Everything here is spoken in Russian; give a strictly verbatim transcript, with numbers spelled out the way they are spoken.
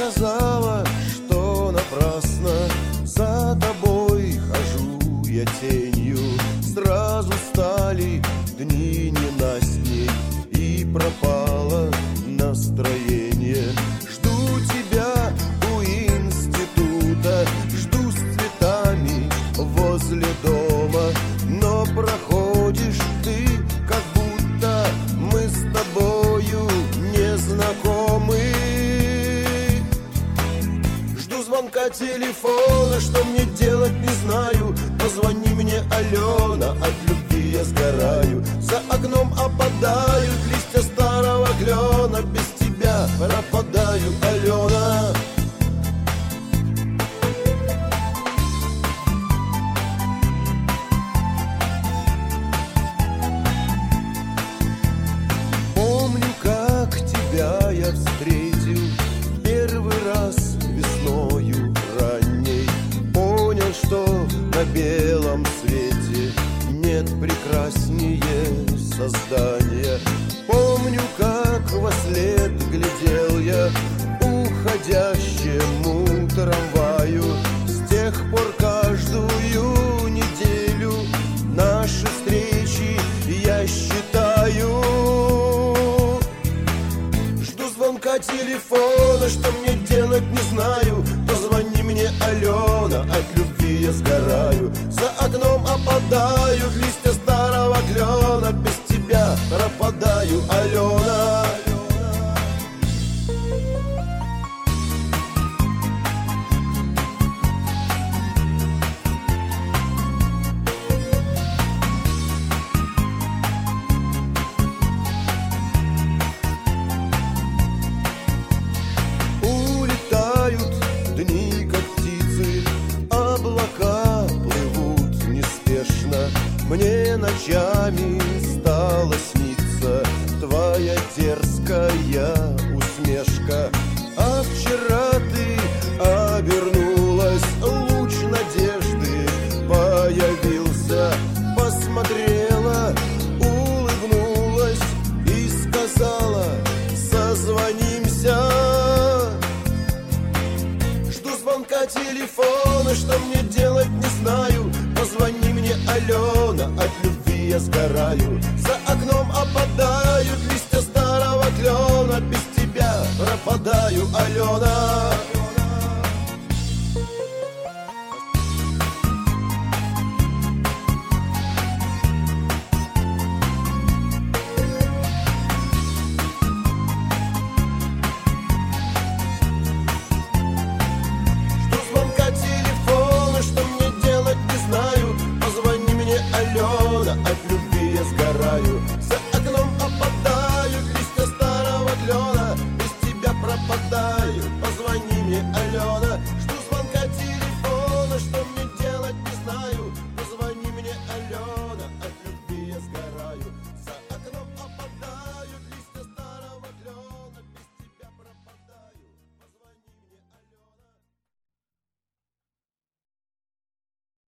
сказала, что напрасно за тобой хожу я тенью. Сразу стали дни ненастней, и пропало настроение. Жду тебя у института, жду с цветами возле дома, но проходишь ты, как будто мы с тобою не знакомы. Жду звонка телефона, что мне делать не знаю. Позвони мне, Алена, от любви я сгораю. За окном опадают листья старого клена, без тебя пропадаю, Алена. Помню, как тебя я встретил первый раз весною ранней. Понял, что на белом свете нет прекраснее создания. Помню, как во след глядел я уходящему трамваю. С тех пор каждую неделю наши встречи я считаю. Жду звонка телефона, что мне делать не знаю. Позвони мне, Алена, от любви я сгораю. За окном опадают листья старого клена, без тебя пропадаю, Алена. Улетают дни, как птицы, облака плывут неспешно. Мне ночами стало сниться твоя дерзкая усмешка. А вчера ты обернулась, луч надежды появился. Посмотрела, улыбнулась и сказала: созвонимся. Жду звонка телефона, что мне делать не знаю. Позвони мне, Алена, от любви я сгораю. За окном опадают листья старого клена, без тебя пропадаю, Алена. Жду звонка телефона, что мне делать не знаю. Позвони мне, Алена, от любви я сгораю. За